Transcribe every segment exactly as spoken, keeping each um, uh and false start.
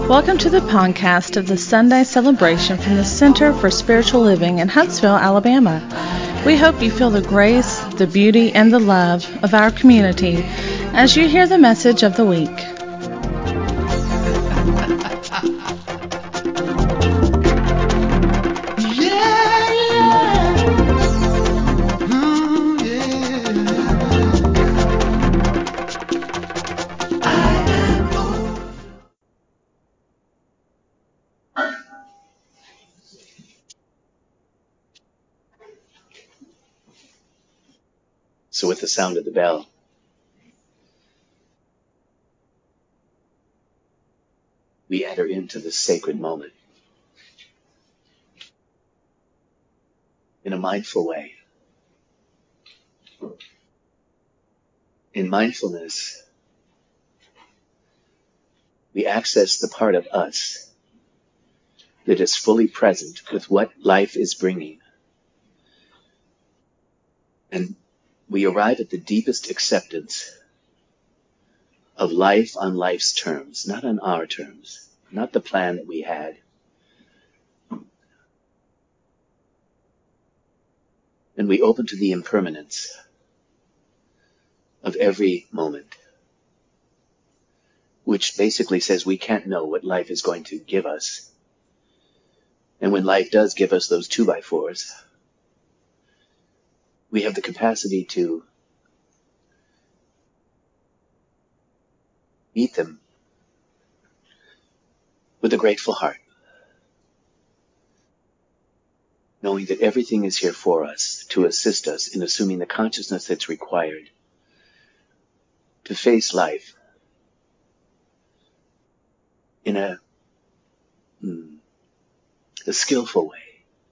Welcome to the podcast of the Sunday celebration from the Center for Spiritual Living in Huntsville, Alabama. We hope you feel the grace, the beauty, and the love of our community as you hear the message of the week. So with the sound of the bell, we enter into this sacred moment in a mindful way. In mindfulness, we access the part of us that is fully present with what life is bringing. And we arrive at the deepest acceptance of life on life's terms, not on our terms, not the plan that we had. And we open to the impermanence of every moment, which basically says we can't know what life is going to give us. And when life does give us those two by fours, we have the capacity to meet them with a grateful heart, knowing that everything is here for us to assist us in assuming the consciousness that's required to face life in a, a skillful way.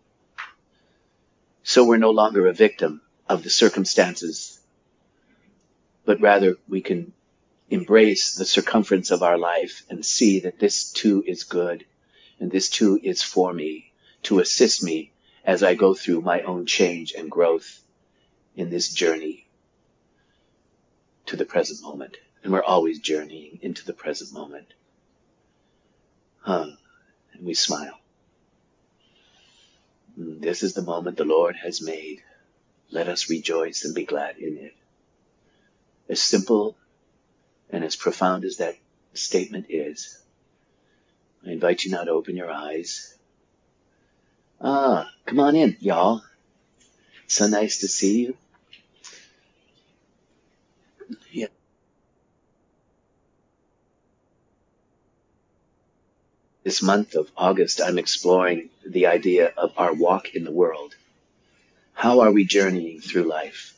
So we're no longer a victim of the circumstances, but rather we can embrace the circumference of our life and see that this too is good and this too is for me, to assist me as I go through my own change and growth in this journey to the present moment. And we're always journeying into the present moment. Huh. And we smile. This is the moment the Lord has made. Let us rejoice and be glad in it. As simple and as profound as that statement is, I invite you now to open your eyes. Ah, come on in, y'all. It's so nice to see you. Yeah. This month of August, I'm exploring the idea of our walk in the world. How are we journeying through life?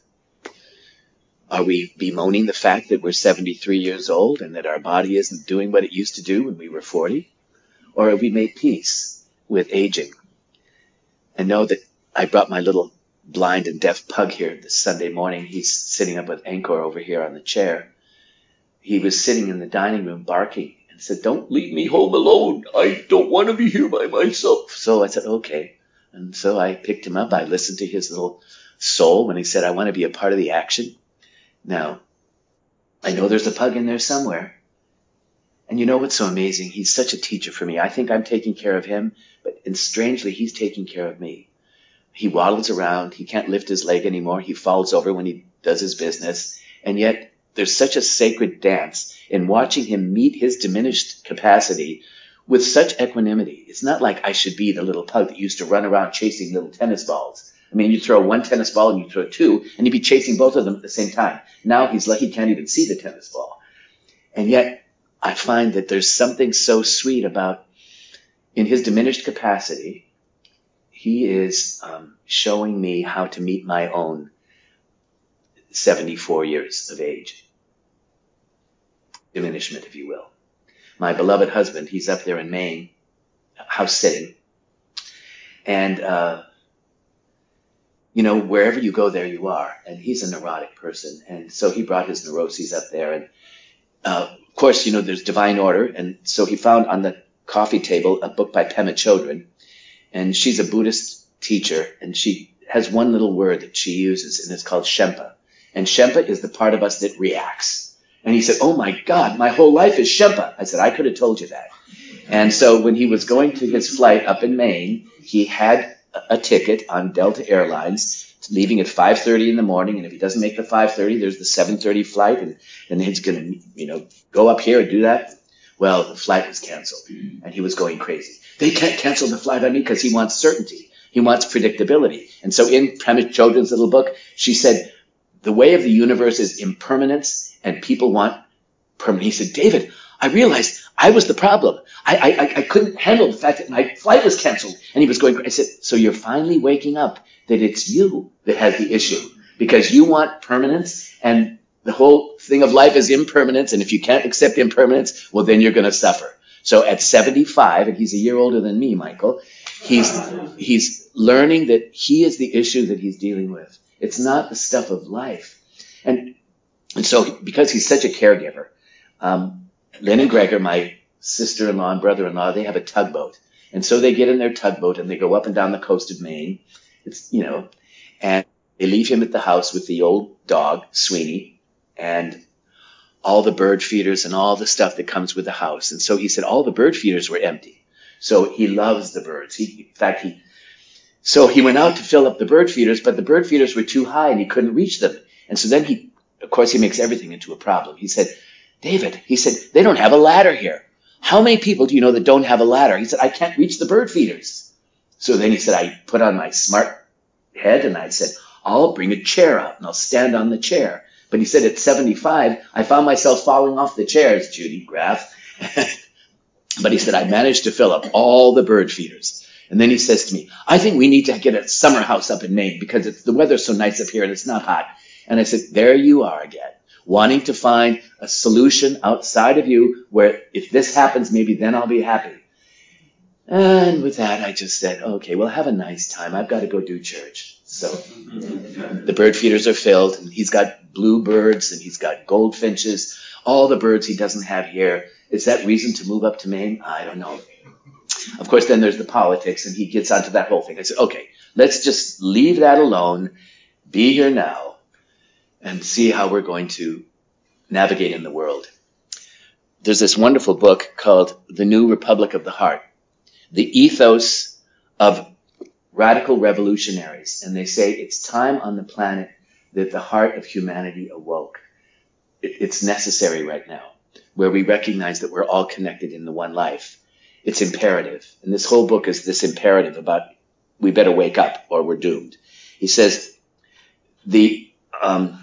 Are we bemoaning the fact that we're seventy-three years old and that our body isn't doing what it used to do when we were forty? Or have we made peace with aging and know that I brought my little blind and deaf pug here this Sunday morning? He's sitting up with Anchor over here on the chair. He was sitting in the dining room barking and said, "Don't leave me home alone. I don't want to be here by myself." So I said, okay. And so I picked him up. I listened to his little soul when he said, "I want to be a part of the action." Now, I know there's a pug in there somewhere. And you know what's so amazing? He's such a teacher for me. I think I'm taking care of him, but and strangely, he's taking care of me. He waddles around. He can't lift his leg anymore. He falls over when he does his business. And yet, there's such a sacred dance in watching him meet his diminished capacity with such equanimity. It's not like I should be the little pug that used to run around chasing little tennis balls. I mean, you throw one tennis ball and you throw two, and he'd be chasing both of them at the same time. Now he's lucky he can't even see the tennis ball. And yet, I find that there's something so sweet about, in his diminished capacity, he is um, showing me how to meet my own seventy-four years of age. Diminishment, if you will. My beloved husband, he's up there in Maine, house sitting. And, uh, you know, wherever you go, there you are. And he's a neurotic person. And so he brought his neuroses up there. And, uh, of course, you know, there's divine order. And so he found on the coffee table a book by Pema Chodron. And she's a Buddhist teacher. And she has one little word that she uses, and it's called Shempa. And Shempa is the part of us that reacts. And he said, "Oh my God, my whole life is Shempa." I said, "I could have told you that." And so when he was going to his flight up in Maine, he had a ticket on Delta Airlines leaving at five thirty in the morning, and if he doesn't make the five thirty, there's the seven thirty flight, and then he's going to, you know, go up here and do that. Well, the flight was canceled, and he was going crazy. They can't cancel the flight on me because he wants certainty. He wants predictability. And so in Prema Chodron's little book, she said, the way of the universe is impermanence, and people want permanence. He said, David, I realized I was the problem. I, I, I couldn't handle the fact that my flight was canceled. And he was going, I said, so you're finally waking up that it's you that has the issue, because you want permanence, and the whole thing of life is impermanence. And if you can't accept impermanence, well, then you're going to suffer. So at seventy-five, and he's a year older than me, Michael, he's, he's learning that he is the issue that he's dealing with. It's not the stuff of life. And, and so because he's such a caregiver, um, Lynn and Gregor, my sister-in-law and brother-in-law, they have a tugboat. And so they get in their tugboat and they go up and down the coast of Maine. It's, you know, and they leave him at the house with the old dog, Sweeney, and all the bird feeders and all the stuff that comes with the house. And so he said all the bird feeders were empty. So he loves the birds. He, in fact, he, so he went out to fill up the bird feeders, but the bird feeders were too high and he couldn't reach them. And so then he, of course, he makes everything into a problem. He said, David, he said, they don't have a ladder here. How many people do you know that don't have a ladder? He said, I can't reach the bird feeders. So then he said, I put on my smart head and I said, I'll bring a chair out and I'll stand on the chair. But he said at seventy-five, I found myself falling off the chairs, Judy Graff. But he said, I managed to fill up all the bird feeders. And then he says to me, I think we need to get a summer house up in Maine because it's, the weather's so nice up here and it's not hot. And I said, there you are again, wanting to find a solution outside of you where if this happens, maybe then I'll be happy. And with that, I just said, okay, well, have a nice time. I've got to go do church. So the bird feeders are filled, and he's got bluebirds, and he's got goldfinches, all the birds he doesn't have here. Is that reason to move up to Maine? I don't know. Of course, then there's the politics, and he gets onto that whole thing. I said, okay, let's just leave that alone, be here now, and see how we're going to navigate in the world. There's this wonderful book called The New Republic of the Heart. The ethos of radical revolutionaries. And they say it's time on the planet that the heart of humanity awoke. It, it's necessary right now, where we recognize that we're all connected in the one life. It's imperative. And this whole book is this imperative about we better wake up or we're doomed. He says, the um,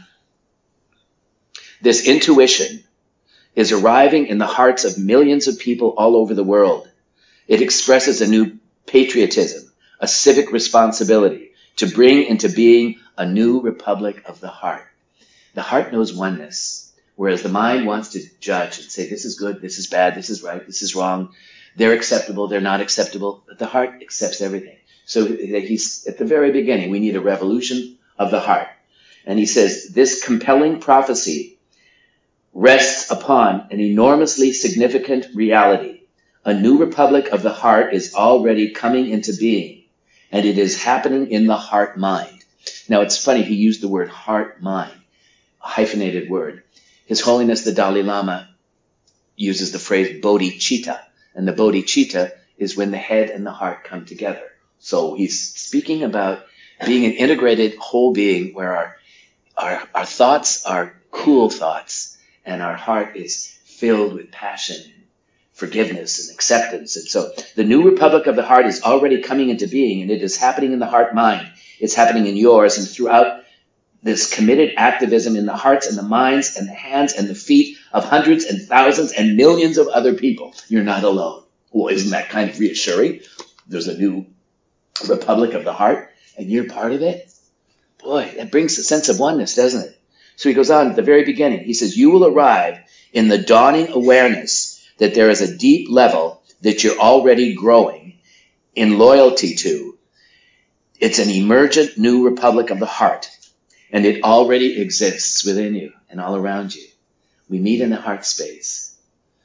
this intuition is arriving in the hearts of millions of people all over the world. It expresses a new patriotism, a civic responsibility to bring into being a new republic of the heart. The heart knows oneness, whereas the mind wants to judge and say, this is good, this is bad, this is right, this is wrong. They're acceptable, they're not acceptable, but the heart accepts everything. So he's at the very beginning, we need a revolution of the heart. And he says, this compelling prophecy rests upon an enormously significant reality. A new republic of the heart is already coming into being, and it is happening in the heart-mind. Now, it's funny, he used the word heart-mind, a hyphenated word. His Holiness the Dalai Lama uses the phrase bodhicitta, and the bodhicitta is when the head and the heart come together. So he's speaking about being an integrated whole being where our, our, our thoughts are cool thoughts, and our heart is filled with passion, forgiveness and acceptance. And so the new republic of the heart is already coming into being, and it is happening in the heart-mind. It's happening in yours and throughout this committed activism in the hearts and the minds and the hands and the feet of hundreds and thousands and millions of other people. You're not alone. Well, isn't that kind of reassuring? There's a new republic of the heart, and you're part of it. Boy, that brings a sense of oneness, doesn't it? So he goes on at the very beginning. He says, you will arrive in the dawning awareness that there is a deep level that you're already growing in loyalty to. It's an emergent new republic of the heart, and it already exists within you and all around you. We meet in the heart space.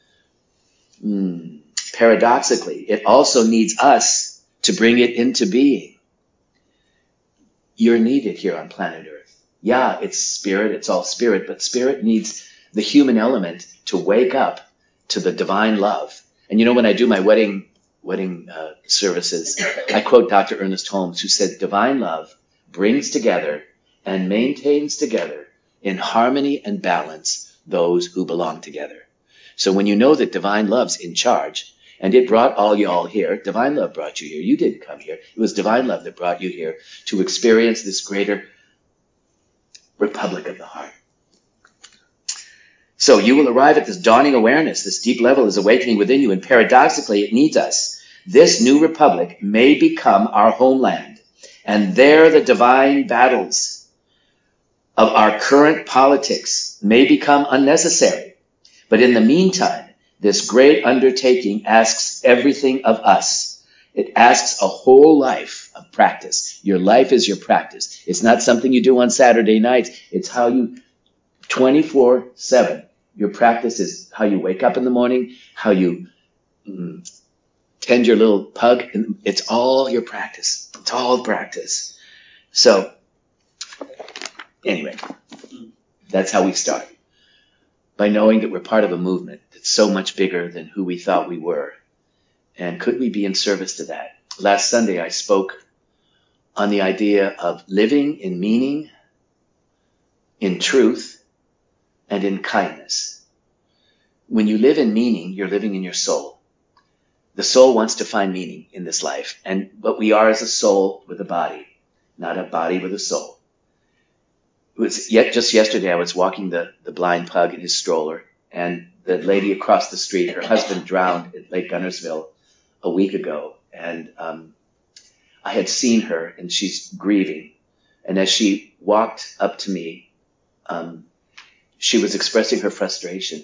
Mm. Paradoxically, it also needs us to bring it into being. You're needed here on planet Earth. Yeah, it's spirit, it's all spirit, but spirit needs the human element to wake up to the divine love. And you know, when I do my wedding wedding uh, services, I quote Doctor Ernest Holmes, who said, divine love brings together and maintains together in harmony and balance those who belong together. So when you know that divine love's in charge, and it brought all y'all here, divine love brought you here. You didn't come here. It was divine love that brought you here to experience this greater republic of the heart. So you will arrive at this dawning awareness. This deep level is awakening within you, and paradoxically, it needs us. This new republic may become our homeland, and there the divine battles of our current politics may become unnecessary. But in the meantime, this great undertaking asks everything of us. It asks a whole life of practice. Your life is your practice. It's not something you do on Saturday nights. It's how you, twenty-four seven, your practice is how you wake up in the morning, how you mm, tend your little pug. And it's all your practice. It's all practice. So, anyway, that's how we start. By knowing that we're part of a movement that's so much bigger than who we thought we were. And could we be in service to that? Last Sunday, I spoke on the idea of living in meaning, in truth, and in kindness. When you live in meaning, you're living in your soul. The soul wants to find meaning in this life. And what we are is a soul with a body, not a body with a soul. It was yet just yesterday I was walking the, the blind pug in his stroller, and the lady across the street, her husband drowned at Lake Gunnersville a week ago, and um, I had seen her, and she's grieving. And as she walked up to me, um, she was expressing her frustration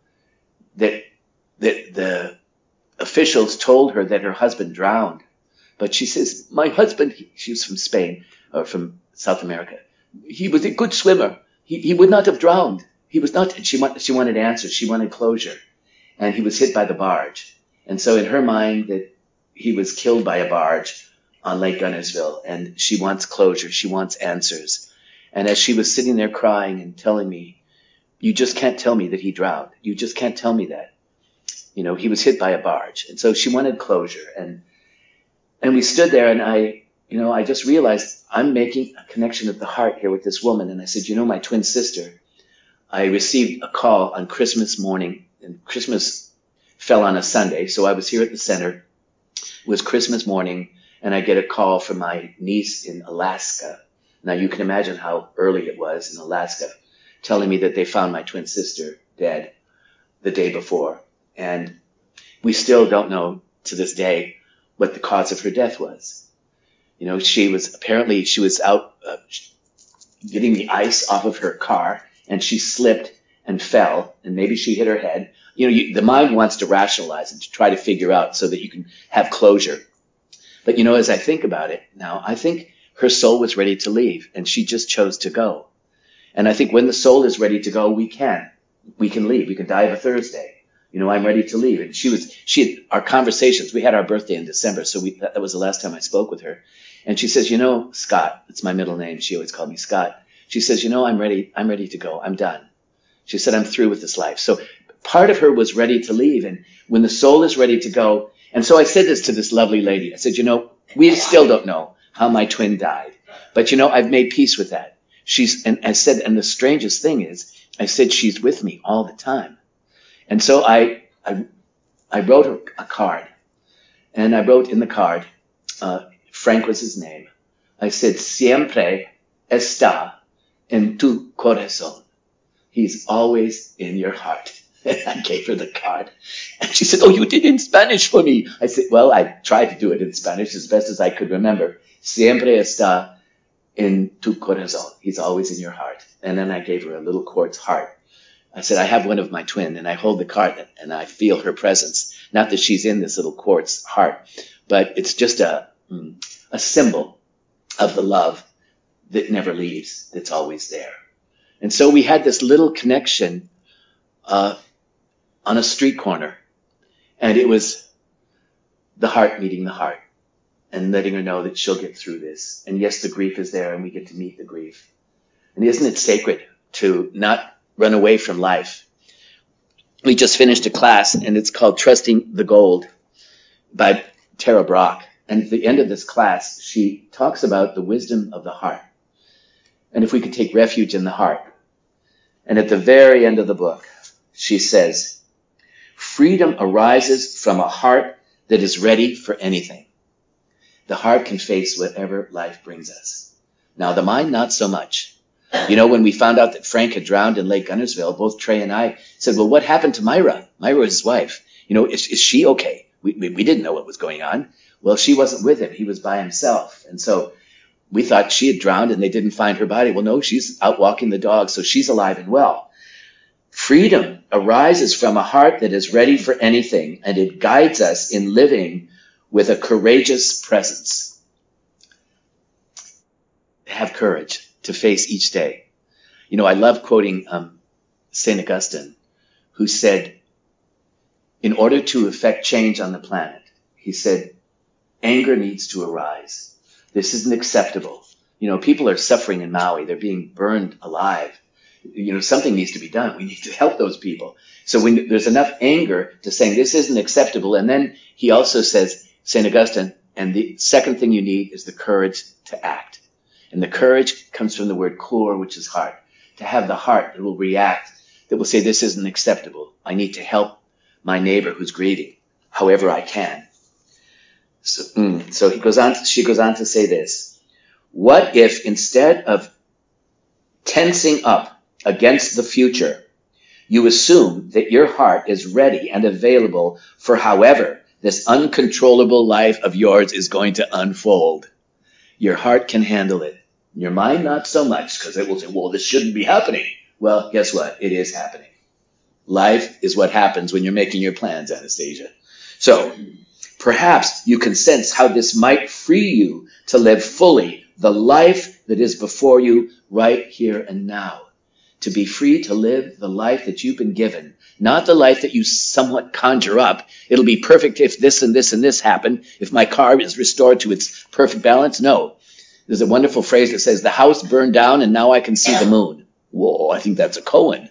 that that the officials told her that her husband drowned, but she says, "My husband," she was from Spain or from South America. "He was a good swimmer. He he would not have drowned. He was not." And she wanted she wanted answers. She wanted closure, and he was hit by the barge. And so in her mind, that he was killed by a barge on Lake Gunnersville, and she wants closure. She wants answers. And as she was sitting there crying and telling me, "You just can't tell me that he drowned. You just can't tell me that. You know, he was hit by a barge." And so she wanted closure, and and we stood there, and I. You know, I just realized I'm making a connection of the heart here with this woman. And I said, you know, my twin sister, I received a call on Christmas morning, and Christmas fell on a Sunday. So I was here at the center. It was Christmas morning, and I get a call from my niece in Alaska. Now you can imagine how early it was in Alaska, telling me that they found my twin sister dead the day before. And we still don't know to this day what the cause of her death was. You know, she was apparently, she was out uh, getting the ice off of her car, and she slipped and fell, and maybe she hit her head. You know, you, the mind wants to rationalize and to try to figure out so that you can have closure. But, you know, as I think about it now, I think her soul was ready to leave, and she just chose to go. And I think when the soul is ready to go, we can. We can leave. We can die of a Thursday. You know, I'm ready to leave. And she was, she had, our conversations, we had our birthday in December, so we, that, that was the last time I spoke with her. And she says, you know, Scott, it's my middle name. She always called me Scott. She says, you know, I'm ready, I'm ready to go. I'm done. She said, I'm through with this life. So part of her was ready to leave. And when the soul is ready to go, and so I said this to this lovely lady. I said, you know, we still don't know how my twin died. But, you know, I've made peace with that. She's, and I said, and the strangest thing is, I said, she's with me all the time. And so I, I, I wrote her a card, and I wrote in the card, uh, Frank was his name. I said, siempre está en tu corazón. He's always in your heart. I gave her the card, and she said, oh, you did it in Spanish for me. I said, well, I tried to do it in Spanish as best as I could remember. Siempre está en tu corazón. He's always in your heart. And then I gave her a little quartz heart. I said, I have one of my twin, and I hold the card, and I feel her presence. Not that she's in this little quartz heart, but it's just a, a symbol of the love that never leaves, that's always there. And so we had this little connection uh, on a street corner, and it was the heart meeting the heart and letting her know that she'll get through this. And yes, the grief is there, and we get to meet the grief. And isn't it sacred to not run away from life? we just finished a class, and it's called Trusting the Gold by Tara Brach. And at the end of this class, she talks about the wisdom of the heart. And if we could take refuge in the heart. And at the very end of the book, she says, freedom arises from a heart that is ready for anything. The heart can face whatever life brings us. Now, the mind, not so much. You know, when we found out that Frank had drowned in Lake Gunnersville, both Trey and I said, well, what happened to Myra? Myra was his wife. You know, is, is she okay? We, we, we didn't know what was going on. Well, she wasn't with him. He was by himself. And so we thought she had drowned and they didn't find her body. Well, no, she's out walking the dog, so she's alive and well. Freedom arises from a heart that is ready for anything, and it guides us in living with a courageous presence. Have courage to face each day. You know, I love quoting um, Saint Augustine, who said, in order to effect change on the planet, he said, anger needs to arise. This isn't acceptable. You know, people are suffering in Maui. They're being burned alive. You know, something needs to be done. We need to help those people. So when there's enough anger to saying this isn't acceptable. And then he also says, Saint Augustine, and the second thing you need is the courage to act. And the courage comes from the word cor, which is heart. To have the heart that will react, that will say this isn't acceptable. I need to help my neighbor who's grieving, however I can. So, mm, so he goes on. She goes on to say this. What if instead of tensing up against the future, you assume that your heart is ready and available for however this uncontrollable life of yours is going to unfold? Your heart can handle it. Your mind, not so much, because it will say, well, this shouldn't be happening. Well, guess what? It is happening. Life is what happens when you're making your plans, Anastasia. So perhaps you can sense how this might free you to live fully the life that is before you right here and now. To be free to live the life that you've been given, not the life that you somewhat conjure up. It'll be perfect if this and this and this happen, if my car is restored to its perfect balance. No. There's a wonderful phrase that says, the house burned down and now I can see the moon. Whoa, I think that's a koan.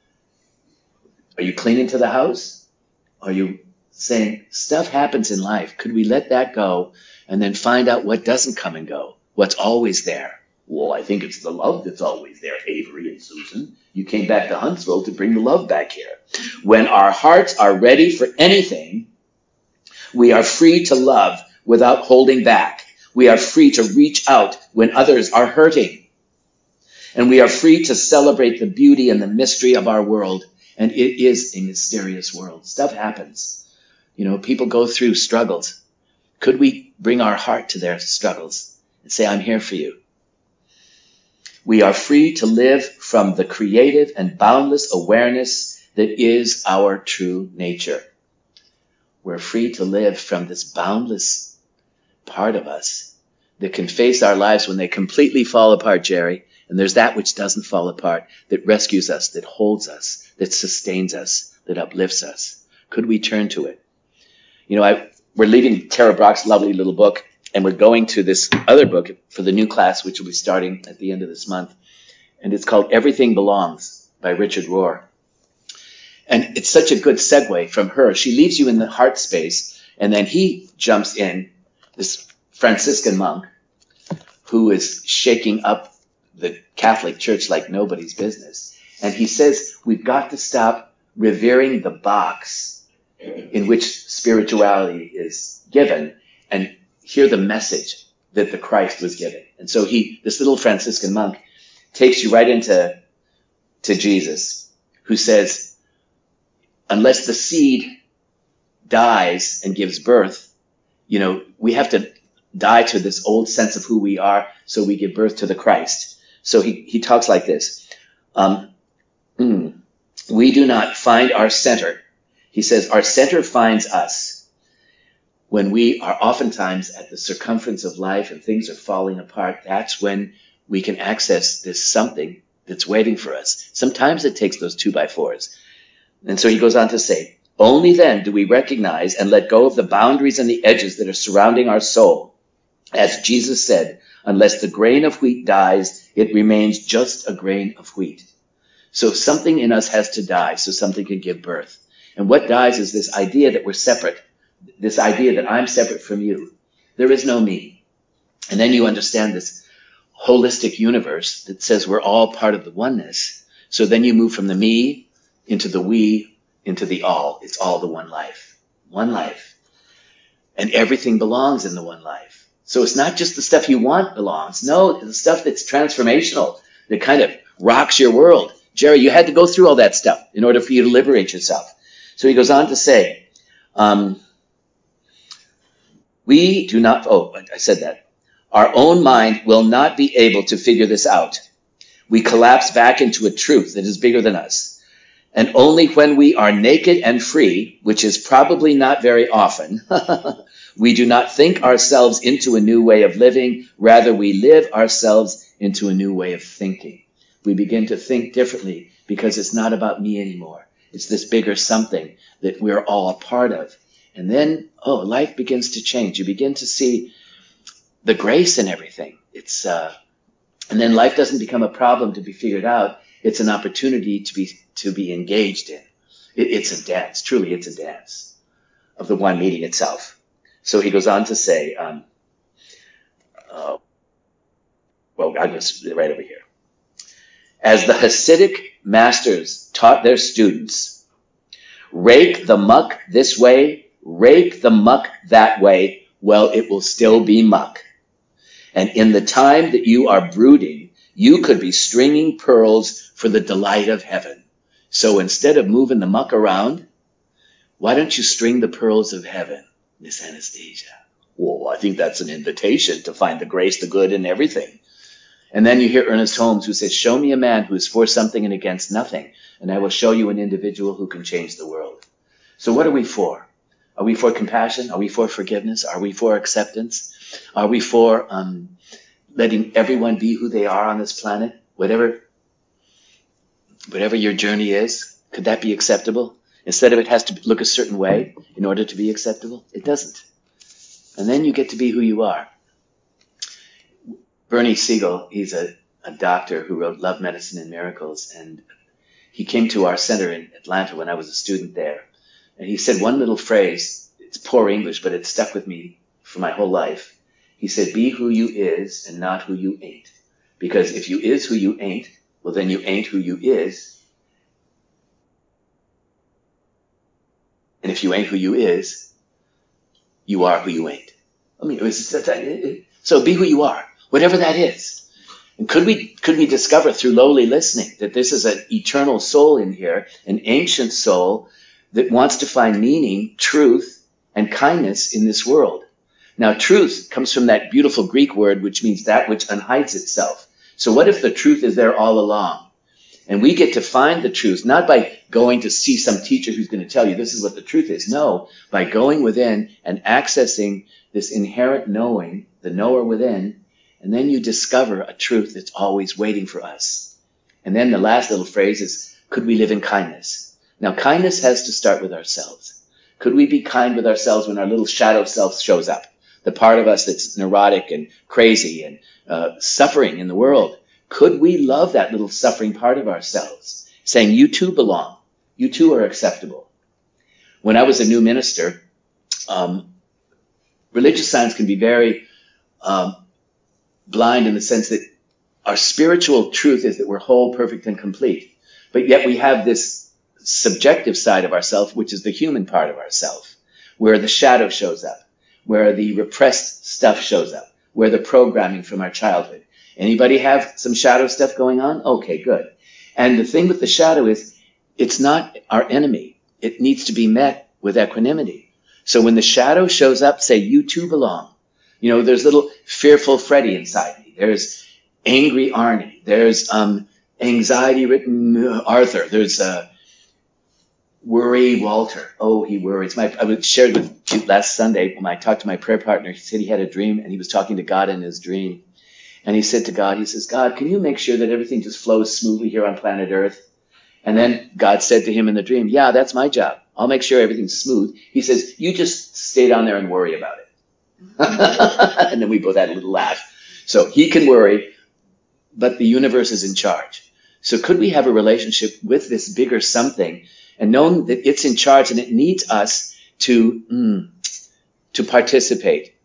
Are you clinging to the house? Are you saying, stuff happens in life. Could we let that go and then find out what doesn't come and go? What's always there? Well, I think it's the love that's always there, Avery and Susan. You came back to Huntsville to bring the love back here. When our hearts are ready for anything, we are free to love without holding back. We are free to reach out when others are hurting. And we are free to celebrate the beauty and the mystery of our world. And it is a mysterious world. Stuff happens. You know, people go through struggles. Could we bring our heart to their struggles and say, I'm here for you? We are free to live from the creative and boundless awareness that is our true nature. We're free to live from this boundless part of us that can face our lives when they completely fall apart, Jerry. And there's that which doesn't fall apart, that rescues us, that holds us, that sustains us, that uplifts us. Could we turn to it? You know, I, we're leaving Tara Brach's lovely little book, and we're going to this other book for the new class, which will be starting at the end of this month. And it's called Everything Belongs by Richard Rohr. And it's such a good segue from her. She leaves you in the heart space, and then he jumps in, this Franciscan monk, who is shaking up the Catholic Church like nobody's business. And he says, we've got to stop revering the box in which spirituality is given and hear the message that the Christ was giving. And so he, this little Franciscan monk, takes you right into to Jesus, who says, unless the seed dies and gives birth, you know, we have to die to this old sense of who we are so we give birth to the Christ. So he, he talks like this. Um, mm, we do not find our center. He says, our center finds us when we are oftentimes at the circumference of life and things are falling apart. That's when we can access this something that's waiting for us. Sometimes it takes those two by fours. And so he goes on to say, only then do we recognize and let go of the boundaries and the edges that are surrounding our soul. As Jesus said, unless the grain of wheat dies, it remains just a grain of wheat. So something in us has to die so something can give birth. And what dies is this idea that we're separate, this idea that I'm separate from you. There is no me. And then you understand this holistic universe that says we're all part of the oneness. So then you move from the me into the we, into the all. It's all the one life. One life. And everything belongs in the one life. So it's not just the stuff you want belongs. No, the stuff that's transformational, that kind of rocks your world. Jerry, you had to go through all that stuff in order for you to liberate yourself. So he goes on to say, um, we do not, oh, I said that. Our own mind will not be able to figure this out. We collapse back into a truth that is bigger than us. And only when we are naked and free, which is probably not very often, we do not think ourselves into a new way of living. Rather, we live ourselves into a new way of thinking. We begin to think differently because it's not about me anymore. It's this bigger something that we're all a part of. And then, oh, life begins to change. You begin to see the grace in everything. It's, uh, and then life doesn't become a problem to be figured out. It's an opportunity to be, to be engaged in. It, it's a dance. Truly, it's a dance of the one meeting itself. So he goes on to say, um, uh, well, I'm just right over here. As the Hasidic masters taught their students, rake the muck this way, rake the muck that way, well, it will still be muck. And in the time that you are brooding, you could be stringing pearls for the delight of heaven. So instead of moving the muck around, why don't you string the pearls of heaven, Miss Anastasia? Well, I think that's an invitation to find the grace, the good in everything. And then you hear Ernest Holmes who says, show me a man who is for something and against nothing, and I will show you an individual who can change the world. So what are we for? Are we for compassion? Are we for forgiveness? Are we for acceptance? Are we for um, letting everyone be who they are on this planet? Whatever, whatever your journey is, could that be acceptable? Instead of it has to look a certain way in order to be acceptable? It doesn't. And then you get to be who you are. Bernie Siegel, he's a, a doctor who wrote Love, Medicine, and Miracles, and he came to our center in Atlanta when I was a student there. And he said one little phrase, it's poor English, but it stuck with me for my whole life. He said, be who you is and not who you ain't. Because if you is who you ain't, well, then you ain't who you is. And if you ain't who you is, you are who you ain't. I mean, it was so be who you are, whatever that is. And could we, could we discover through lowly listening that this is an eternal soul in here, an ancient soul that wants to find meaning, truth, and kindness in this world? Now, truth comes from that beautiful Greek word, which means that which unhides itself. So what if the truth is there all along? And we get to find the truth, not by going to see some teacher who's going to tell you this is what the truth is. No, by going within and accessing this inherent knowing, the knower within, and then you discover a truth that's always waiting for us. And then the last little phrase is, could we live in kindness? Now, kindness has to start with ourselves. Could we be kind with ourselves when our little shadow self shows up? The part of us that's neurotic and crazy and uh, suffering in the world. Could we love that little suffering part of ourselves, saying, you too belong. You too are acceptable. When I was a new minister, um, religious science can be very um, blind in the sense that our spiritual truth is that we're whole, perfect, and complete. But yet we have this subjective side of ourself, which is the human part of ourself, where the shadow shows up, where the repressed stuff shows up, where the programming from our childhood. Anybody have some shadow stuff going on? Okay, good. And the thing with the shadow is, it's not our enemy. It needs to be met with equanimity. So when the shadow shows up, say, you too belong. You know, there's little fearful Freddy inside me. There's angry Arnie. There's um, anxiety-ridden Arthur. There's uh, worry Walter. Oh, he worries. My, I shared with you last Sunday when I talked to my prayer partner. He said he had a dream and he was talking to God in his dream. And he said to God, he says, God, can you make sure that everything just flows smoothly here on planet Earth? And then God said to him in the dream, yeah, that's my job. I'll make sure everything's smooth. He says, you just stay down there and worry about it. And then we both had a little laugh. So he can worry, but the universe is in charge. So could we have a relationship with this bigger something and knowing that it's in charge and it needs us to, mm, to participate.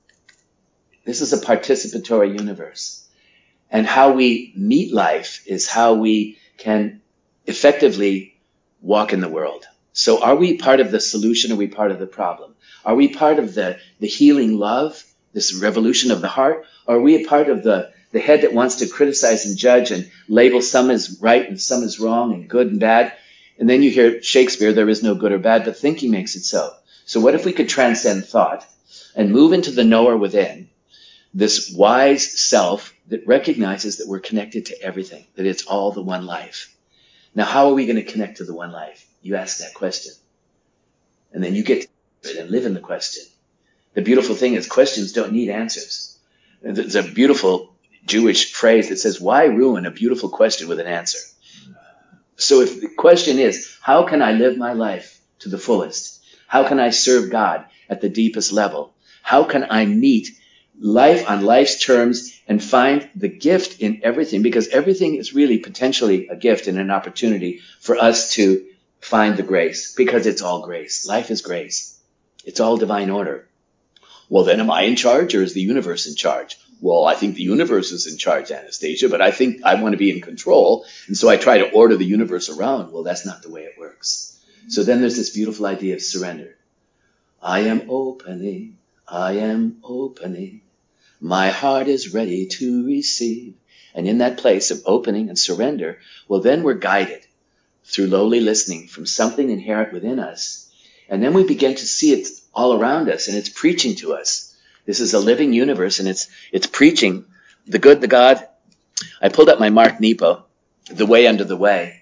This is a participatory universe. And how we meet life is how we can effectively walk in the world. So are we part of the solution or are we part of the problem? Are we part of the, the healing love, this revolution of the heart? Or are we a part of the, the head that wants to criticize and judge and label some as right and some as wrong and good and bad? And then you hear Shakespeare, there is no good or bad, but thinking makes it so. So what if we could transcend thought and move into the knower within, this wise self that recognizes that we're connected to everything, that it's all the one life. Now, how are we going to connect to the one life? You ask that question. And then you get to it and live in the question. The beautiful thing is questions don't need answers. There's a beautiful Jewish phrase that says, why ruin a beautiful question with an answer? So if the question is, how can I live my life to the fullest? How can I serve God at the deepest level? How can I meet life on life's terms and find the gift in everything? Because everything is really potentially a gift and an opportunity for us to find the grace, because it's all grace. Life is grace. It's all divine order. Well, then am I in charge or is the universe in charge? Well, I think the universe is in charge, Anastasia, but I think I want to be in control. And so I try to order the universe around. Well, that's not the way it works. So then there's this beautiful idea of surrender. I am opening. I am opening. My heart is ready to receive. And in that place of opening and surrender, well, then we're guided through lowly listening from something inherent within us. And then we begin to see it all around us, and it's preaching to us. This is a living universe, and it's it's preaching the good, the God. I pulled up my Mark Nepo, The Way Under the Way.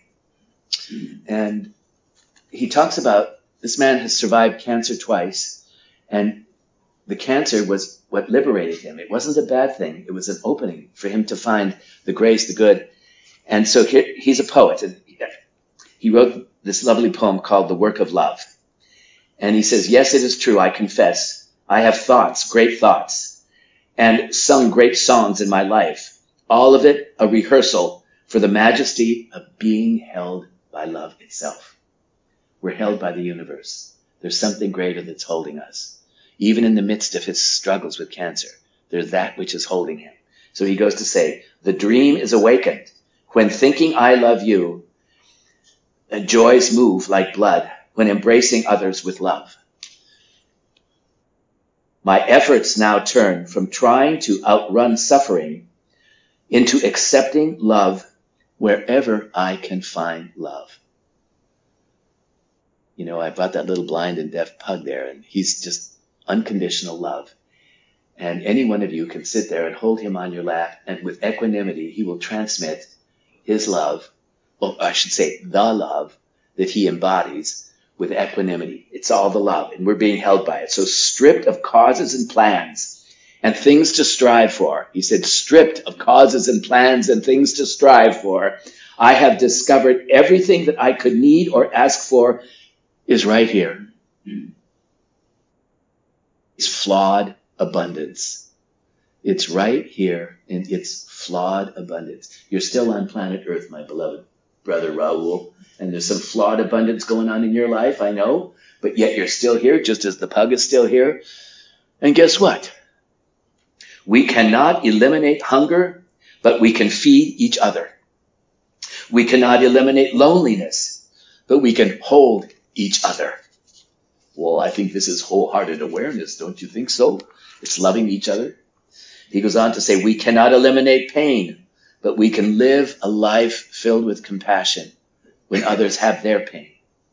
And he talks about this man has survived cancer twice, and the cancer was what liberated him. It wasn't a bad thing. It was an opening for him to find the grace, the good. And so here, he's a poet, and he wrote this lovely poem called The Work of Love. And he says, yes, it is true, I confess. I have thoughts, great thoughts, and sung great songs in my life. All of it a rehearsal for the majesty of being held by love itself. We're held by the universe. There's something greater that's holding us. Even in the midst of his struggles with cancer, there's that which is holding him. So he goes to say, the dream is awakened when thinking I love you, and joys move like blood when embracing others with love. My efforts now turn from trying to outrun suffering into accepting love wherever I can find love. You know, I brought that little blind and deaf pug there, and he's just unconditional love. And any one of you can sit there and hold him on your lap, and with equanimity, he will transmit his love, or I should say the love that he embodies with equanimity. It's all the love, and we're being held by it. So stripped of causes and plans and things to strive for. He said, stripped of causes and plans and things to strive for, I have discovered everything that I could need or ask for is right here. It's flawed abundance. It's right here in its flawed abundance. You're still on planet Earth, my beloved brother Raul, and there's some flawed abundance going on in your life, I know, but yet you're still here, just as the pug is still here. And guess what? We cannot eliminate hunger, but we can feed each other. We cannot eliminate loneliness, but we can hold each other. Well, I think this is wholehearted awareness, don't you think so? It's loving each other. He goes on to say, we cannot eliminate pain, but we can live a life filled with compassion when others have their pain.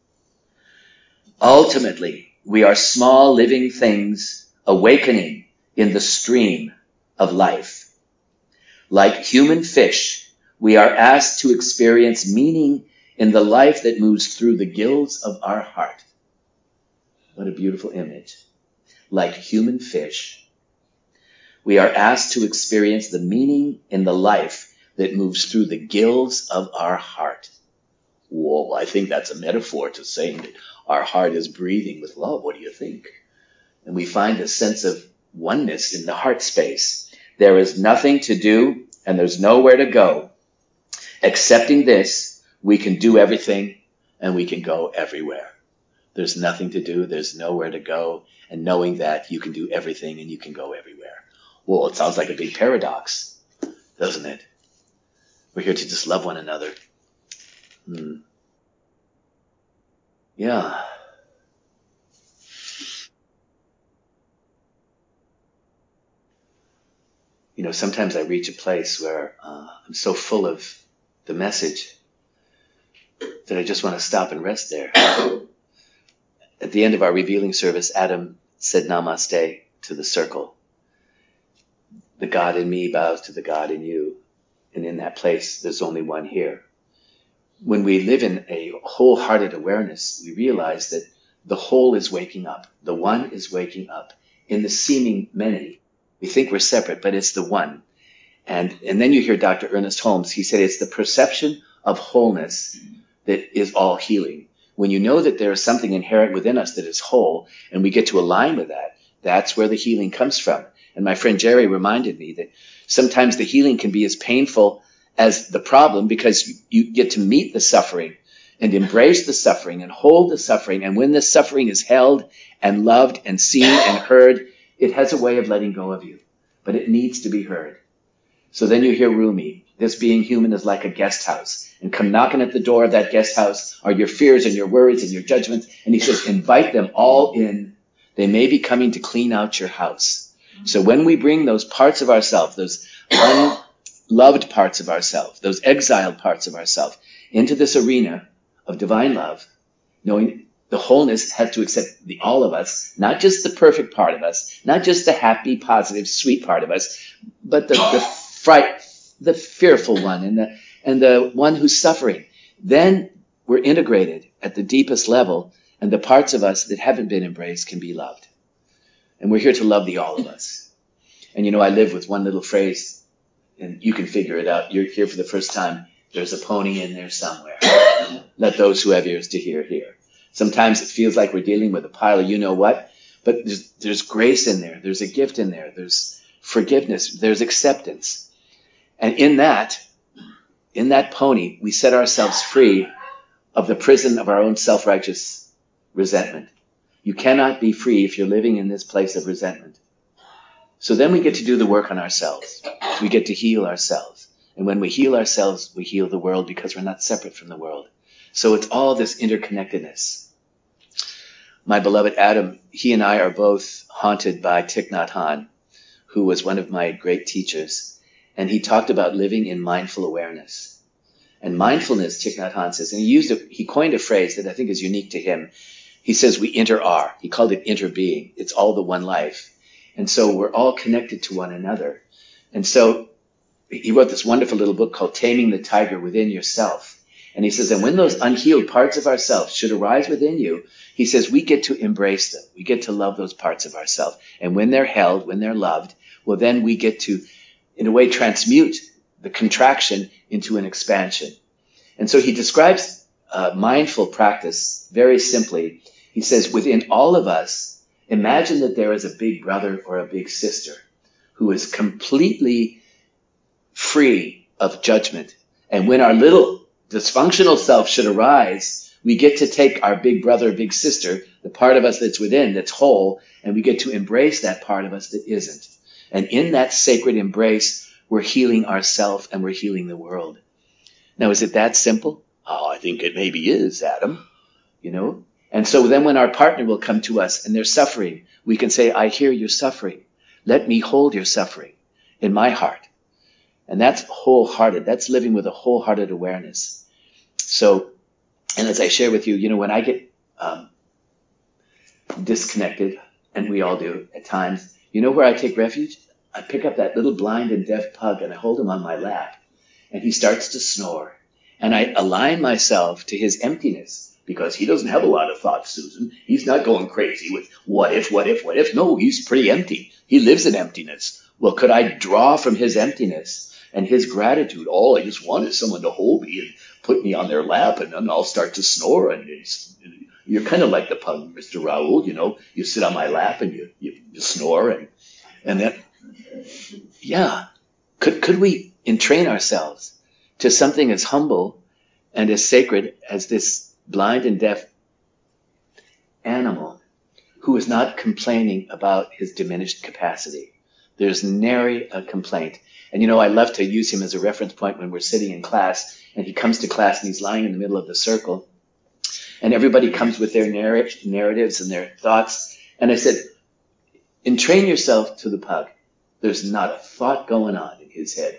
Ultimately, we are small living things awakening in the stream of life. Like human fish, we are asked to experience meaning in the life that moves through the gills of our heart. What a beautiful image. Like human fish, we are asked to experience the meaning in the life that moves through the gills of our heart. Whoa, I think that's a metaphor to saying that our heart is breathing with love. What do you think? And we find a sense of oneness in the heart space. There is nothing to do and there's nowhere to go. Accepting this, we can do everything and we can go everywhere. There's nothing to do. There's nowhere to go. And knowing that you can do everything and you can go everywhere. Well, it sounds like a big paradox, doesn't it? We're here to just love one another. Hmm. Yeah. You know, sometimes I reach a place where uh, I'm so full of the message that I just want to stop and rest there. At the end of our revealing service, Adam said namaste to the circle. The God in me bows to the God in you. And in that place, there's only one here. When we live in a wholehearted awareness, we realize that the whole is waking up. The one is waking up. In the seeming many, we think we're separate, but it's the one. And, and then you hear Doctor Ernest Holmes. He said it's the perception of wholeness that is all healing. When you know that there is something inherent within us that is whole, and we get to align with that, that's where the healing comes from. And my friend Jerry reminded me that sometimes the healing can be as painful as the problem, because you, you get to meet the suffering and embrace the suffering and hold the suffering. And when the suffering is held and loved and seen and heard, it has a way of letting go of you, but it needs to be heard. So then you hear Rumi, this being human is like a guest house, and come knocking at the door of that guest house are your fears and your worries and your judgments. And he says, invite them all in. They may be coming to clean out your house. So when we bring those parts of ourselves, those unloved parts of ourselves, those exiled parts of ourselves into this arena of divine love, knowing the wholeness has to accept the all of us, not just the perfect part of us, not just the happy, positive, sweet part of us, but the, the fright, the fearful one, and the and the one who's suffering. Then we're integrated at the deepest level, and the parts of us that haven't been embraced can be loved. And we're here to love the all of us. And you know, I live with one little phrase, and you can figure it out. You're here for the first time. There's a pony in there somewhere. Let those who have ears to hear, hear. Sometimes it feels like we're dealing with a pile of you know what, but there's, there's grace in there. There's a gift in there. There's forgiveness. There's acceptance. And in that, in that pony, we set ourselves free of the prison of our own self-righteous resentment. You cannot be free if you're living in this place of resentment. So then we get to do the work on ourselves. We get to heal ourselves. And when we heal ourselves, we heal the world, because we're not separate from the world. So it's all this interconnectedness. My beloved Adam, he and I are both haunted by Thich Nhat Hanh, who was one of my great teachers. And he talked about living in mindful awareness. And mindfulness, Thich Nhat Hanh says, and he used a, he coined a phrase that I think is unique to him. He says we inter-are. He called it interbeing. It's all the one life. And so we're all connected to one another. And so he wrote this wonderful little book called Taming the Tiger Within Yourself. And he says, and when those unhealed parts of ourselves should arise within you, he says, we get to embrace them. We get to love those parts of ourselves. And when they're held, when they're loved, well, then we get to, in a way, transmute the contraction into an expansion. And so he describes uh, mindful practice very simply. He says, within all of us, imagine that there is a big brother or a big sister who is completely free of judgment. And when our little dysfunctional self should arise, we get to take our big brother, big sister, the part of us that's within, that's whole, and we get to embrace that part of us that isn't. And in that sacred embrace, we're healing ourselves and we're healing the world. Now, is it that simple? Oh, I think it maybe is, Adam. You know? And so then when our partner will come to us and they're suffering, we can say, I hear your suffering. Let me hold your suffering in my heart. And that's wholehearted. That's living with a wholehearted awareness. So, and as I share with you, you know, when I get um, disconnected, and we all do at times, you know where I take refuge? I pick up that little blind and deaf pug and I hold him on my lap. And he starts to snore. And I align myself to his emptiness. Because he doesn't have a lot of thoughts, Susan. He's not going crazy with what if, what if, what if. No, he's pretty empty. He lives in emptiness. Well, could I draw from his emptiness and his gratitude? All I just want is someone to hold me and put me on their lap, and then I'll start to snore. And it's, you're kind of like the pug, Mister Raoul. You know, you sit on my lap and you, you, you snore, and and then, yeah. Could could we entrain ourselves to something as humble and as sacred as this blind and deaf animal who is not complaining about his diminished capacity. There's nary a complaint. And you know, I love to use him as a reference point when we're sitting in class and he comes to class and he's lying in the middle of the circle and everybody comes with their narr- narratives and their thoughts. And I said, entrain yourself to the pug. There's not a thought going on in his head.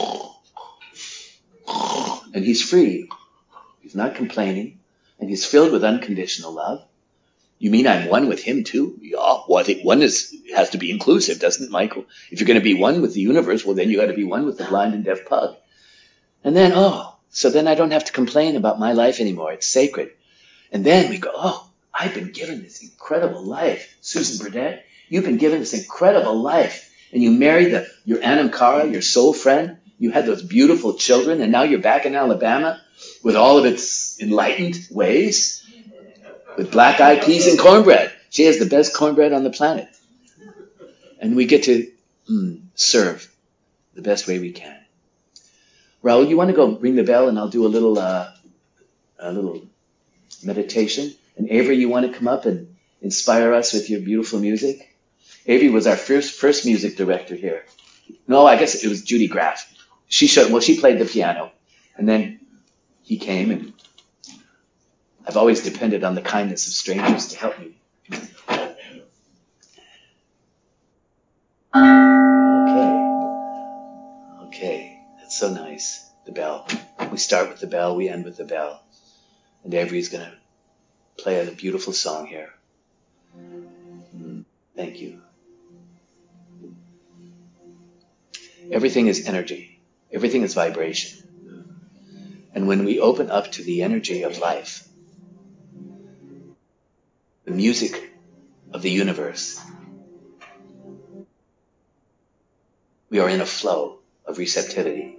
And he's free. He's not complaining. And he's filled with unconditional love. You mean I'm one with him too? Yeah, well, I think one is, has to be inclusive, doesn't it, Michael? If you're going to be one with the universe, well, then you got to be one with the blind and deaf pug. And then, oh, so then I don't have to complain about my life anymore. It's sacred. And then we go, oh, I've been given this incredible life. Susan Burdett, you've been given this incredible life. And you married the, your Anam Cara, your soul friend. You had those beautiful children. And now you're back in Alabama with all of its enlightened ways. With black-eyed peas and cornbread. She has the best cornbread on the planet. And we get to mm, serve the best way we can. Raul, you want to go ring the bell and I'll do a little uh, a little meditation? And Avery, you want to come up and inspire us with your beautiful music? Avery was our first first music director here. No, I guess it was Judy Graff. She showed, well, she played the piano. And then he came and I've always depended on the kindness of strangers to help me. Okay. Okay. That's so nice. The bell. We start with the bell, we end with the bell. And Avery's going to play a beautiful song here. Mm, thank you. Everything is energy. Everything is vibration. And when we open up to the energy of life, the music of the universe, we are in a flow of receptivity.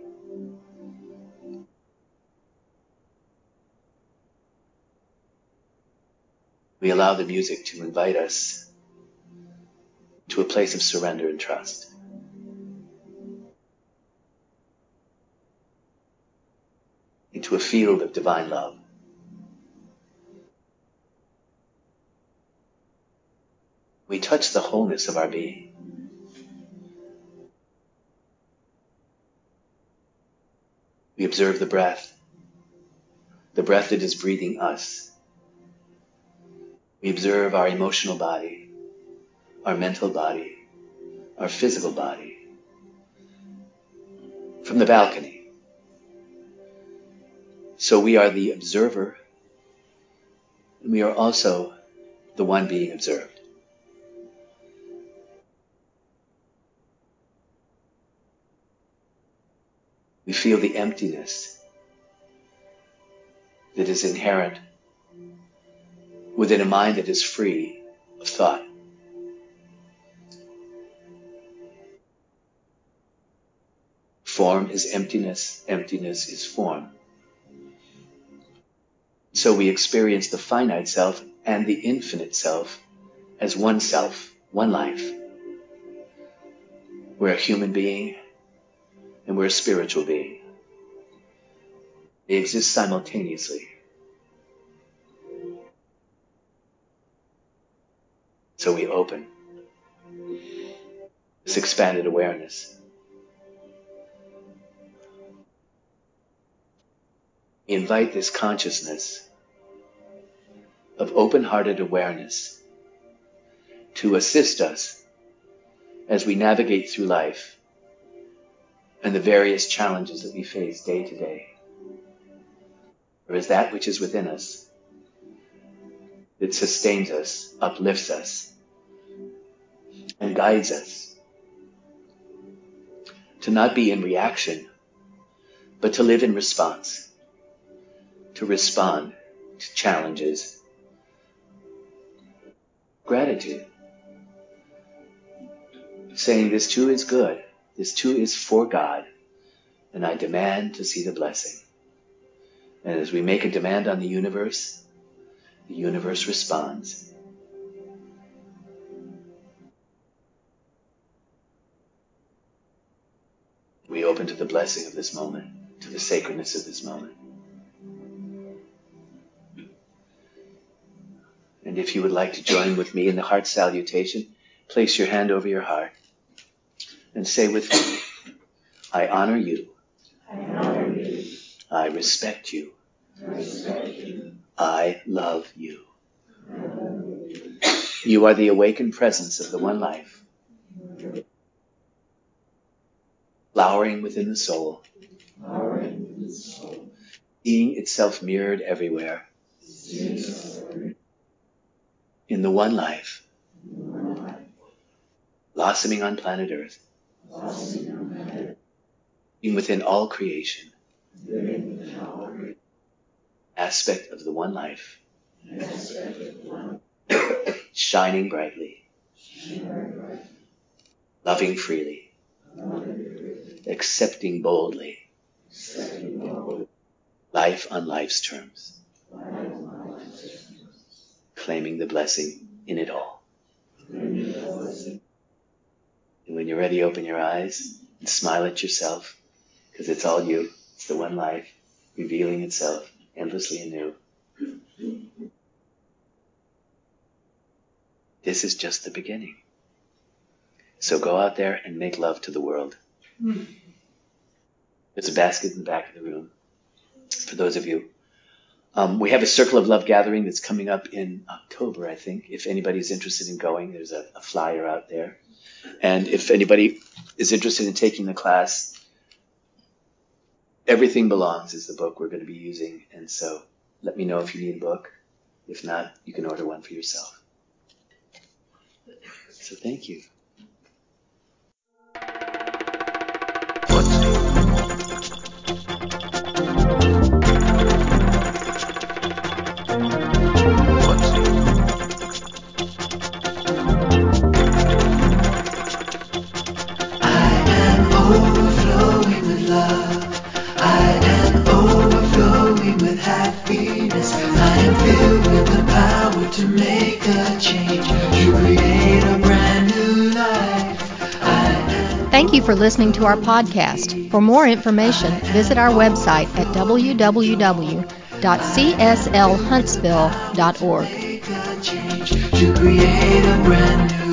We allow the music to invite us to a place of surrender and trust. Into a field of divine love. We touch the wholeness of our being. We observe the breath, the breath that is breathing us. We observe our emotional body, our mental body, our physical body from the balcony. So we are the observer, and we are also the one being observed. We feel the emptiness that is inherent within a mind that is free of thought. Form is emptiness, emptiness is form. So we experience the finite self and the infinite self as one self, one life. We're a human being and we're a spiritual being. They exist simultaneously. So we open this expanded awareness. We invite this consciousness of open-hearted awareness to assist us as we navigate through life and the various challenges that we face day to day. Or is that which is within us that sustains us, uplifts us, and guides us to not be in reaction, but to live in response, to respond to challenges. Gratitude. Saying this too is good, this too is for God, and I demand to see the blessing. And as we make a demand on the universe, the universe responds. We open to the blessing of this moment, to the sacredness of this moment. And if you would like to join with me in the heart salutation, place your hand over your heart and say with me, I honor you. I honor you. I respect you. I respect you. I love you. You are the awakened presence of the One Life, flowering within the soul, seeing itself mirrored everywhere. In the One Life, blossoming on planet Earth, being within all creation, aspect of the One Life, shining brightly, loving freely, accepting boldly, life on life's terms, claiming the blessing in it all. And when you're ready, open your eyes and smile at yourself, because it's all you. It's the One Life revealing itself endlessly anew. This is just the beginning. So go out there and make love to the world. There's a basket in the back of the room for those of you. Um, we have a Circle of Love gathering that's coming up in October, I think. If anybody's interested in going, there's a, a flyer out there. And if anybody is interested in taking the class, Everything Belongs is the book we're going to be using. And so let me know if you need a book. If not, you can order one for yourself. So thank you. To make a change, to create a brand new life. Thank you for listening to our podcast. For more information, visit our website at w w w dot c s l huntsville dot org. To create a brand new